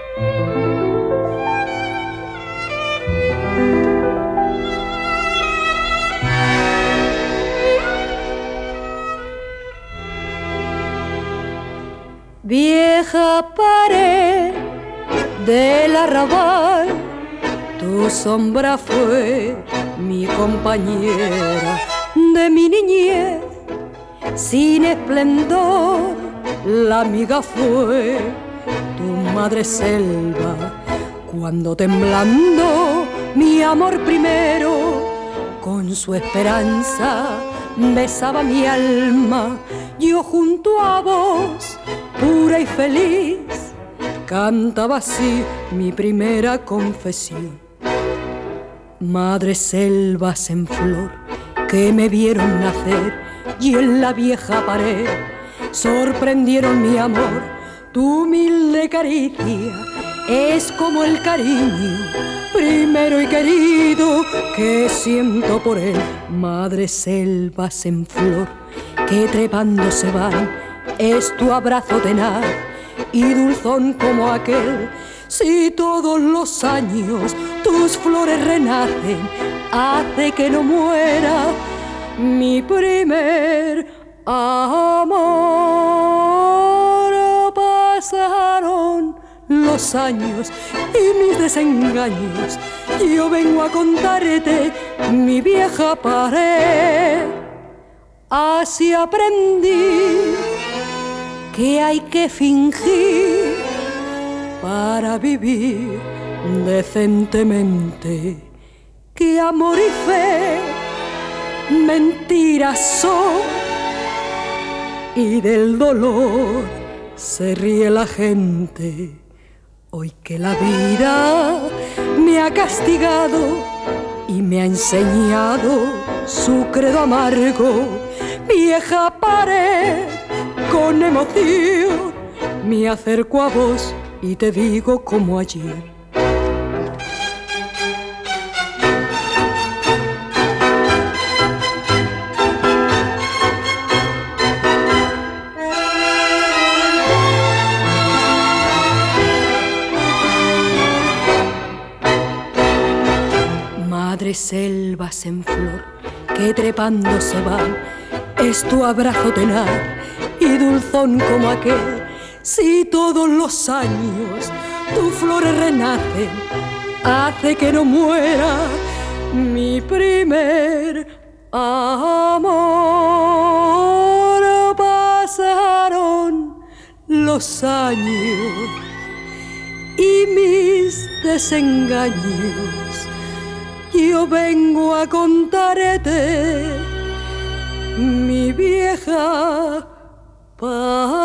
Vieja pared del arrabal, tu sombra fue mi compañera de mi niñez. Sin esplendor, la amiga fue tu madre selva, cuando temblando mi amor primero con su esperanza besaba mi alma. Yo junto a vos, pura y feliz, cantaba así mi primera confesión. Madres selvas en flor que me vieron nacer y en la vieja pared sorprendieron mi amor. Tu humilde caricia es como el cariño primero y querido que siento por él. Madres selvas en flor que trepando se van, es tu abrazo tenaz y dulzón como aquel. Si todos los años tus flores renacen, hace que no muera mi primer amor. Pasaron los años y mis desengaños, yo vengo a contarte mi vieja pared. Así aprendí que hay que fingir para vivir decentemente, que amor y fe mentiras son y del dolor se ríe la gente. Hoy que la vida me ha castigado y me ha enseñado su credo amargo, vieja pared, con emoción me acerco a vos y te digo como ayer. Madres selvas en flor que trepando se van, es tu abrazo tenaz y dulzón como aquel. Si todos los años tus flores renacen, hace que no muera mi primer amor. Pasaron los años y mis desengaños, yo vengo a contarte mi vieja paz.